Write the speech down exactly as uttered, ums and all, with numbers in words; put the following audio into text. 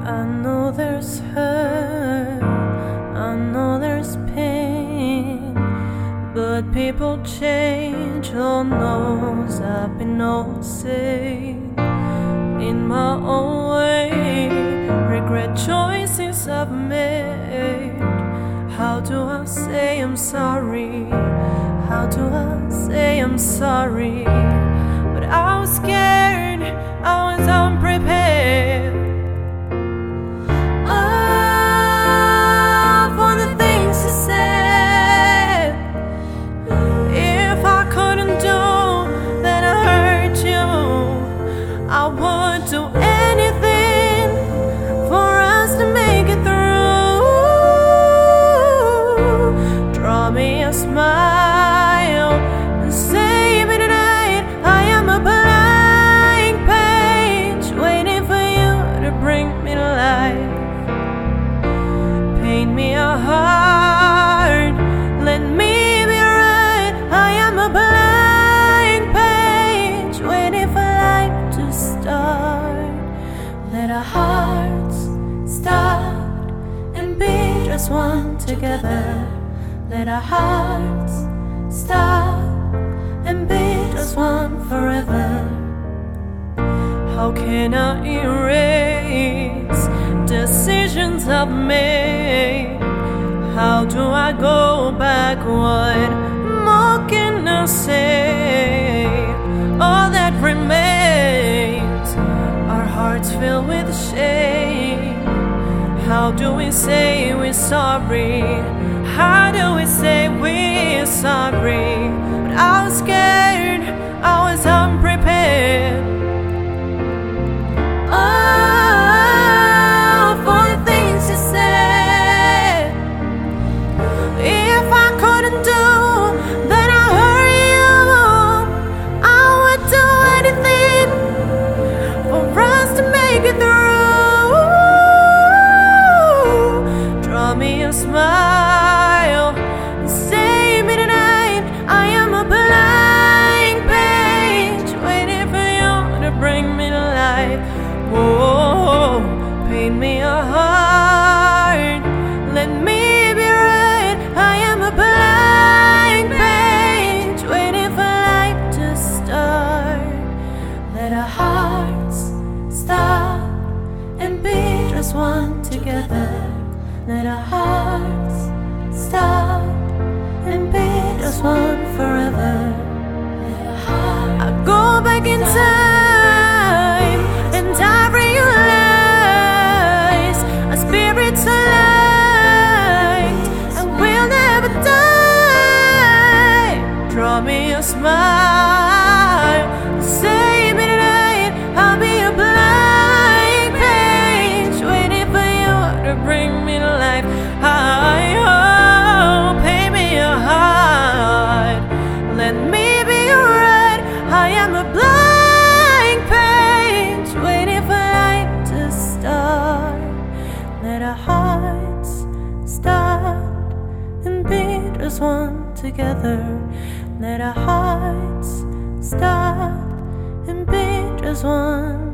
I know there's hurt, I know there's pain, but people change, Lord knows I've been noticing in my own way, regret choices I've made. How do I say I'm sorry? How do I say I'm sorry? But I was scared, I was unprepared. Oh, for the things you said. If I couldn't do that I hurt you, I would do anything for us to make it through. Draw me a smile and save me tonight. I am a blank page waiting for you to bring me to life. Paint me a heart, let me be right. I am a blank page waiting for life to start. Let our hearts start and be just one together. Let our hearts stop and be just one forever. How can I erase decisions I've made? How do I go back? What more can I say? All that remains are hearts filled with shame. How do we say we're sorry? How do we say we're sorry? But I was scared, I was unprepared. Oh, for the things you said. If I couldn't do that I hurt you, I would do anything for us to make it through. Draw me a smile, save me tonight. I am a blank page waiting for you to bring me to life. Whoa, paint me a heart, let me be right. I am a blank page waiting for life to start. Let our hearts stop and be just one together. Let our hearts stop and be just one forever. I go back in time and I realize our spirits aligned and we'll never die. Draw me a smile, save me tonight. I'll be a blank page waiting for you to bring me to life. I hope, pay me a heart, let me be right. I am a blank page waiting for life to start. Let our hearts start and be just one together. Let our hearts start and be just one